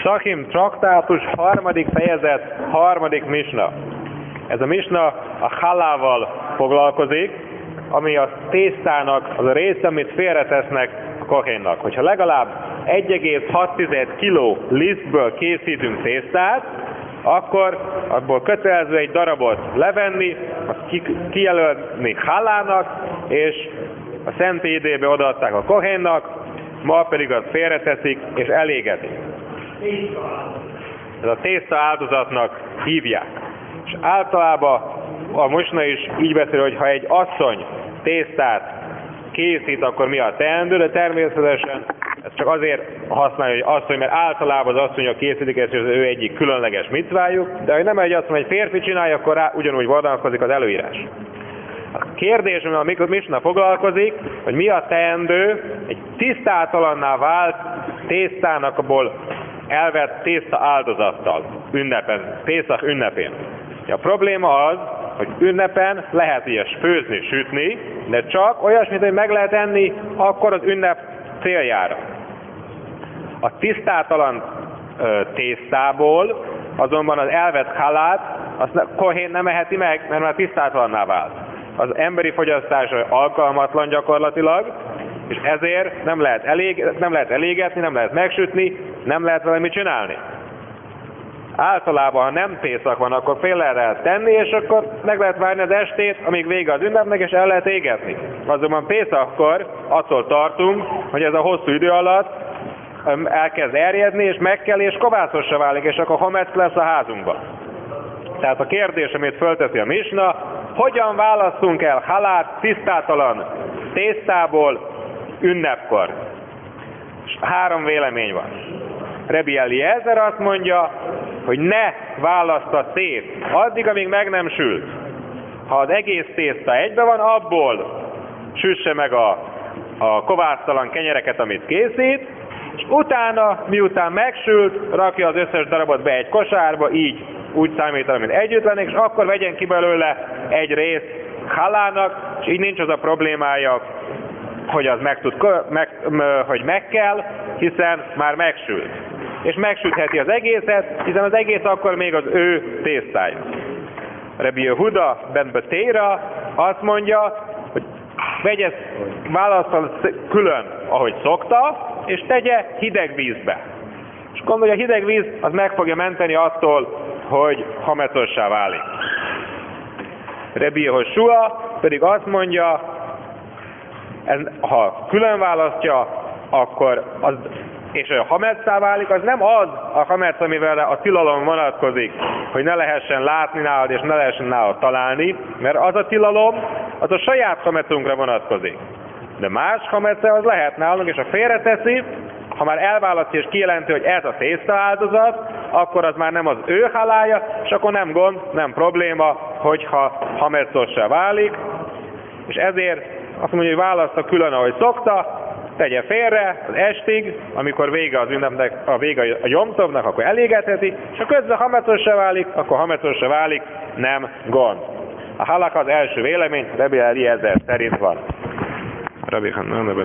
Psachim traktátus, 3. fejezet, 3. misna. Ez a misna a halával foglalkozik, ami a tésztának az a része, amit félretesznek a kohénnak. Hogyha legalább 1,6 kg lisztből készítünk tésztát, akkor abból kötelező egy darabot levenni, azt kijelölni halának, és a szentélyidébe odaadták a kohénnak, ma pedig azt félreteszik és elégetik. Ez a tészta áldozatnak hívják. És általában a misna is így beszél, hogy ha egy asszony tésztát készít, akkor mi a teendő, de természetesen ez csak azért használja, hogy asszony, mert általában az asszonyok készítik, ez az ő egyik különleges micvájuk, de ha nem egy asszony, egy férfi csinálja, akkor rá ugyanúgy vonatkozik az előírás. A kérdés, amivel a misna foglalkozik, hogy mi a teendő egy tisztátalanná vált tésztának, abból elvett tészta áldozattal, Pészach ünnepén. A probléma az, hogy ünnepen lehet ilyes főzni, sütni, de csak olyasmit, hogy meg lehet enni akkor az ünnep céljára. A tisztátalan tésztából azonban az elvett halát, azt kohén nem eheti meg, mert már tisztátalanná vált. Az emberi fogyasztásra alkalmatlan gyakorlatilag, és ezért nem lehet elégetni, nem lehet megsütni, nem lehet vele mit csinálni. Általában, ha nem Pészak van, akkor fél lehet tenni, és akkor meg lehet várni az estét, amíg vége az ünnepnek, és el lehet égetni. Azonban Pészakkor attól tartunk, hogy ez a hosszú idő alatt elkezd erjedni, és megkel, és kovászossá válik, és akkor homec lesz a házunkban. Tehát a kérdés, amit fölteszi a misna, hogyan válasszunk el halát tisztátalan tésztából ünnepkor? És 3 vélemény van. Rebbi Eliezer azt mondja, hogy ne válassza szét addig, amíg meg nem sült. Ha az egész tészta egybe van, abból süsse meg a kovásztalan kenyereket, amit készít, és utána, miután megsült, rakja az összes darabot be egy kosárba, így úgy számít, mint együtt lennék, és akkor vegyen ki belőle egy részt halának, és így nincs az a problémája, hogy az hogy meg kell, hiszen már megsült. És megsütheti az egészet, hiszen az egész akkor még az ő tésztája. Rebbi Yehuda ben Betéra azt mondja, hogy válasszal külön, ahogy szokta, és tegye hideg vízbe. És gondolja, a hideg víz az meg fogja menteni attól, hogy hamecossá válik. Rebbi Yehoshua pedig azt mondja, ha külön választja, akkor az, és a hameccá válik, az nem az a hamec, amivel a tilalom vonatkozik, hogy ne lehessen látni nálad, és ne lehessen nálad találni, mert az a tilalom, az a saját hamecunkra vonatkozik. De más hamece az lehet nálunk, és ha félreteszi, ha már elválasztja és kijelenti, hogy ez a tészta áldozat, akkor az már nem az ő halája, és akkor nem gond, nem probléma, hogyha hamecossá válik, és ezért azt mondja, hogy választa külön, ahogy szokta, tegye félre az estig, amikor vége az ünnepnek, a vége a jomtovnak, akkor elégetheti, és ha közben hamecossá válik, akkor hamecossá válik, nem gond. A halak az első vélemény, Rebbi Eliezer szerint van. Rabbi Hanna